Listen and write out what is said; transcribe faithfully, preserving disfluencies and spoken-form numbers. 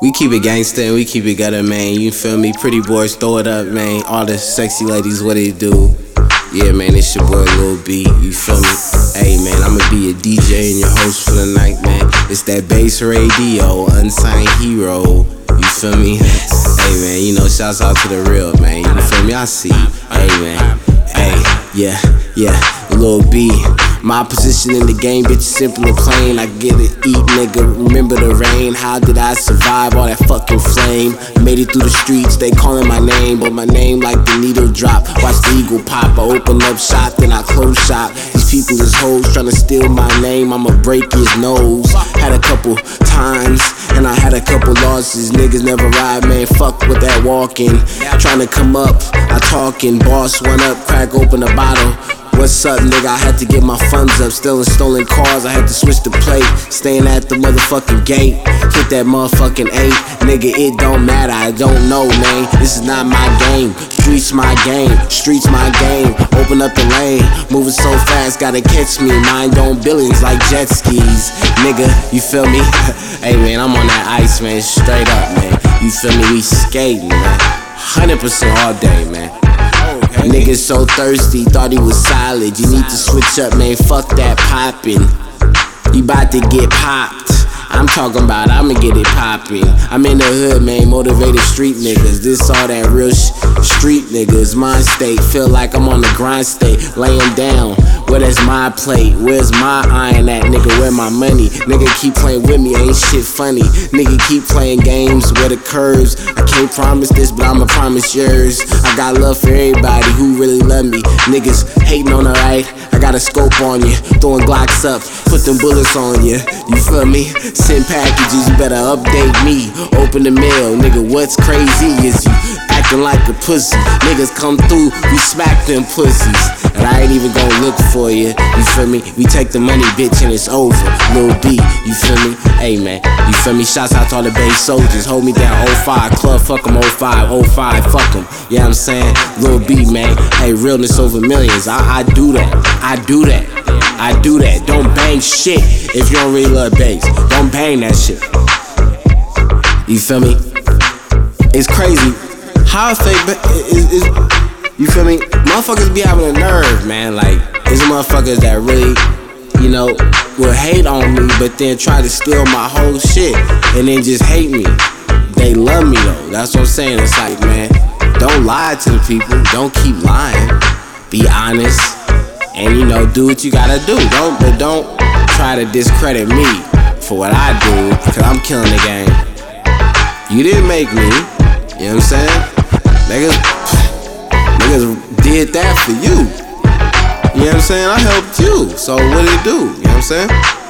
We keep it gangsta and we keep it gutter, man. You feel me? Pretty boys, throw it up, man. All the sexy ladies, what they do? Yeah, man, it's your boy Lil B. You feel me? Hey, man, I'ma be a D J and your host for the night, man. It's that bass radio, unsigned hero. You feel me? Hey, man, you know, shouts out to the real, man. You feel me? I see you. Hey, man. Hey, yeah, yeah, Lil B. My position in the game, bitch, simple and plain. I get it, eat, nigga, remember the rain. How did I survive all that fucking flame? Made it through the streets, they calling my name, but my name like the needle drop. Watch the eagle pop, I open up shop, then I close shop. These people is hoes trying to steal my name, I'ma break his nose. Had a couple times, and I had a couple losses. Niggas never ride, man, fuck with that walking. Trying to come up, I talking, boss one up, crack open a bottle. What's up, nigga? I had to get my funds up. Stealing stolen cars, I had to switch the plate. Staying at the motherfucking gate. Hit that motherfucking eight. Nigga, it don't matter, I don't know, man. This is not my game. Streets my game, streets my game. Open up the lane, moving so fast, gotta catch me. Mind on billions like jet skis. Nigga, you feel me? Hey, man, I'm on that ice, man, straight up, man. You feel me? We skating, man. one hundred percent all day, man. Niggas so thirsty, thought he was solid. You need to switch up, man, fuck that poppin'. You bout to get popped. I'm talking about I'ma get it poppin'. I'm in the hood, man, motivated street niggas. This all that real sh street niggas. Mind state, feel like I'm on the grind state. Laying down, where that's my plate? Where's my iron at, nigga? Where my money? Nigga keep playing with me, ain't shit funny. Nigga keep playing games where the curves. I can't promise this, but I'ma promise yours. I got love for everybody who really love me. Niggas hating on the right, I got a scope on you. Throwing Glocks up, put them bullets on you. You feel me? Send packages, you better update me. Open the mail, nigga, what's crazy is you acting like a pussy. Niggas come through, we smack them pussies. And I ain't even gonna look for you, you feel me? We take the money, bitch, and it's over. Lil B, you feel me? Hey, man, you feel me? Shouts out to all the base soldiers. Hold me down, oh five, club, fuck them, oh five, oh five, fuck them. You know what I'm saying? Lil B, man, hey, realness over millions. I, I do that, I do that. I do that. Don't bang shit if you don't really love bass. Don't bang that shit. You feel me? It's crazy. How I fake is, is, you feel me? Motherfuckers be having a nerve, man. Like, there's motherfuckers that really, you know, will hate on me, but then try to steal my whole shit and then just hate me. They love me though. That's what I'm saying. It's like, man, don't lie to the people. Don't keep lying. Be honest. And you know, do what you gotta do. Don't, but don't try to discredit me for what I do, cause I'm killing the game. You didn't make me, you know what I'm saying? Niggas, niggas did that for you. You know what I'm saying? I helped you, so what did it do? You know what I'm saying?